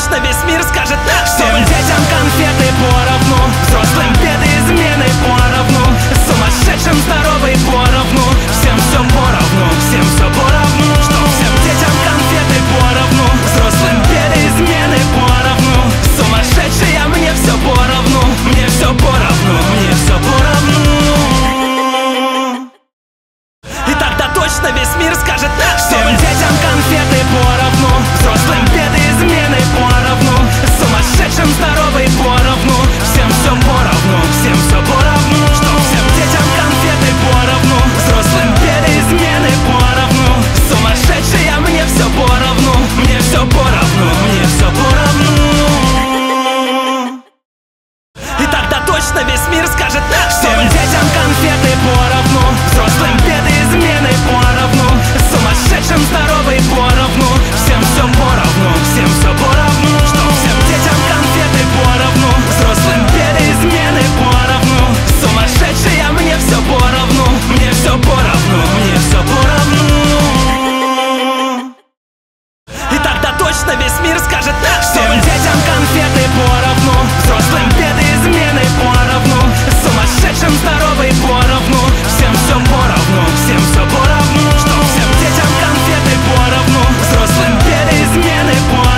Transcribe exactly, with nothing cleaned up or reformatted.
точно весь мир скажет так, что всем детям конфеты поровну, взрослым беды, измены поровну, сумасшедшим здоровый поровну, всем все поровну, всем все поровну. Что всем детям конфеты поровну, взрослым беды, измены поровну, сумасшедшие, а мне все поровну, мне все поровну, мне все поровну. И тогда точно весь мир скажет так, что всем детям конфеты поровну, взрослым беды, измены поровну, сумасшедшим здоровый поровну, всем все поровну, всем все поровну. Что всем детям конфеты поровну, взрослым беды, измены поровну, сумасшедшие, а мне все поровну, мне все поровну, мне все поровну. И тогда точно весь мир скажет так, что всем детям конфеты поровну, взрослым беды, измены поровну, сумасшедшим здоровый поровну, всем все поровну, всем все поровну. Что всем детям конфеты поровну, взрослым беды, измены поровну, сумасшедшие, а мне все поровну, мне все поровну, мне все поровну. И тогда точно весь мир скажет так, что всем детям конфеты поровну, взрослым беды, измены поровну,